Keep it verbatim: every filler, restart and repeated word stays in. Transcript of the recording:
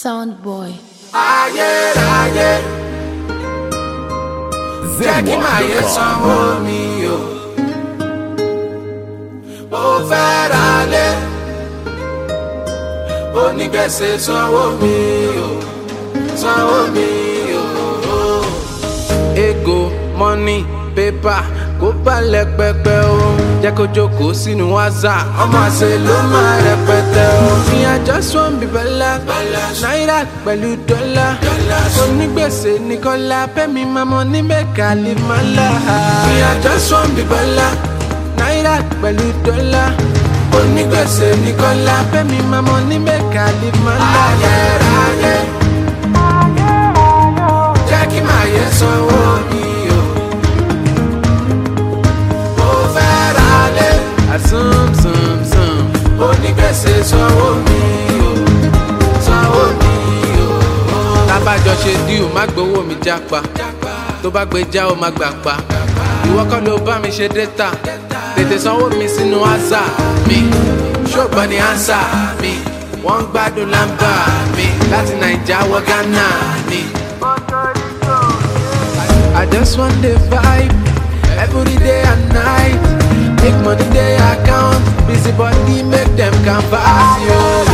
Soundboy. Ayé ayé, jẹ́ kí màyé sanwó mi o. Mo fẹ́ ra lé, onígbèsè sanwó mi o, sanwó mi o. Ego, money, paper, kó balẹ̀ pẹpẹ o. Jẹ́ kó jókòó sínú wáṣà, ọmọ àṣẹ ló máa rẹpẹtẹ o. Mi I just want be bella, náírà pẹ̀lú dọ́là. Onígbèsè ní Kọ́lá, pẹ́mi máa mọ ní mẹ́ka lè má là. Mi I just want be bella, náírà pẹ̀lú dọ́là. Onígbèsè ní Kọ́lá, pẹ́mi máa mọ ní mẹ́ka lè má là. Ayé ayé, jẹ́ kí màá yẹ sanwó mi o. Mo fẹ́ ra lé, àsùn sùn sùn. Onígbèsè sanwó mi o, sanwó mi o. Tábàjọ ṣe díù má gbowó mi jápa, tó bá gbé já ó má gbà pa. Ìwọ kọ́ ló bá mi ṣe dẹ́ta, tètè sanwó mi sínú àṣà mi. Ṣùgbọ́n ní àṣà mi, wọ́n ń gbádùn lámbà mi. Láti Naija wọ Ghana ni. I just want the vibe, every day and night. Make money day account, busy body make them canvas you.